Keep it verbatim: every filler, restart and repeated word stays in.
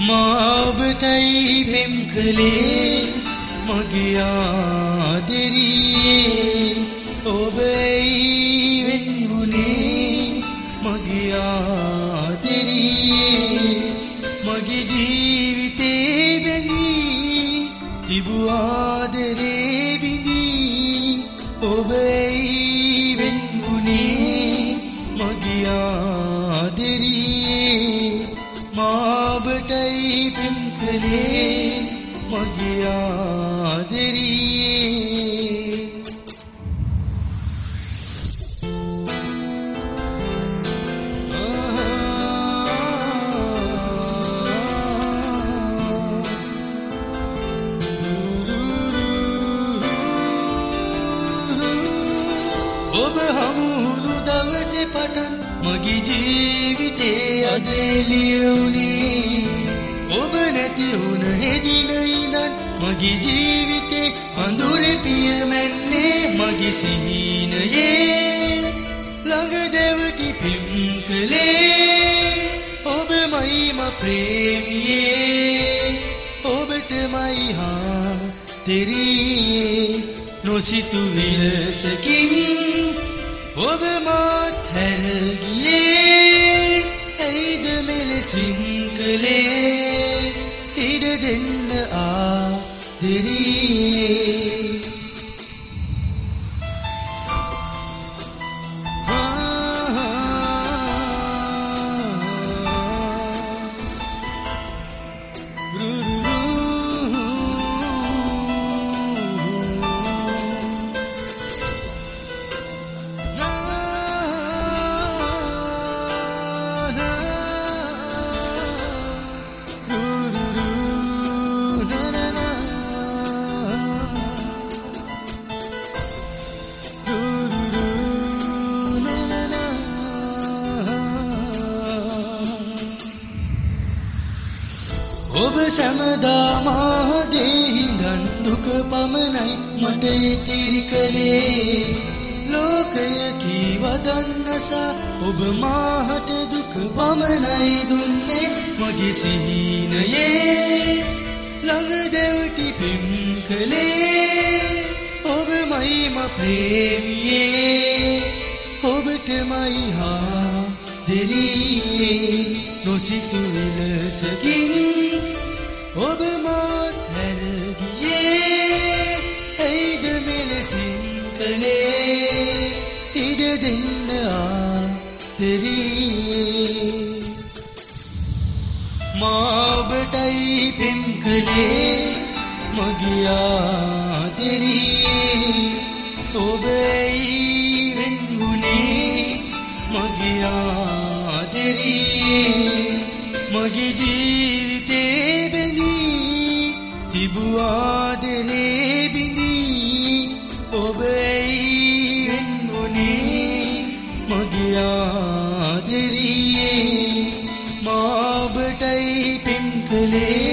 මාබටයි පෙම් කළේ මගේ ආදරියේ ඔබයි වෙන්වුනේ මගේ ආදරියේ මගේ ජීවිතේ බැඳී තිබූ ආදරේ බිඳී ඔබයි වෙන්වුනේ මගේ ආදරියේ මාබටයි පෙම් කළේ මගේ ආදරියේ ඔබ හමුුණු දවසේ පටන් මගේ ජීවිතේ අද එළියුනේ ඔබ නැති වුණ හෙදින ඉඳන් මගේ ජීවිතේ අඳුරේ පියමැන්නේ මගේ සිහිනයේ ළඟ දෙවටි පෙම් කළේ ඔබමයි මා ප්‍රේමියේ ඔබටමයි ආදරියේ නොසිතු විලසකින් ඔබ මාත් හැර ගියේ ඇයිද මෙලෙසින් කළේ ඉඩ දෙන්න ආදරියේ ඔබ සැමදා මා දෙහිඳන් දුක පමණයි මට ඉතිරි කළේ ලෝකය කීවදන්නසා ඔබ මාහට දුක පමණයි දුන්නේ මගේ සිහිනයේ ළඟ දෙවටි පෙම් කළේ ඔබමයි මා ප්‍රේමියේ ඔබටමයි ආදරියේ නොසිතු විලසකින් ඔබ මාත් හැර ගියේ ඇයිද මෙලෙසින් කළේ ඉඩ දෙන්න ආදරියේ මා ඔබටයි පෙම් කළේ මගේ ආදරියේ ඔබයි වෙන්වුනේ මගේ ආදරියේ මගේ ජීවිතේ බැඳී තිබූ ආදරේ බිඳී ඔබයි වෙන්වුනේ මගේ ආදරියේ මා ඔබටයි පෙම් කළේ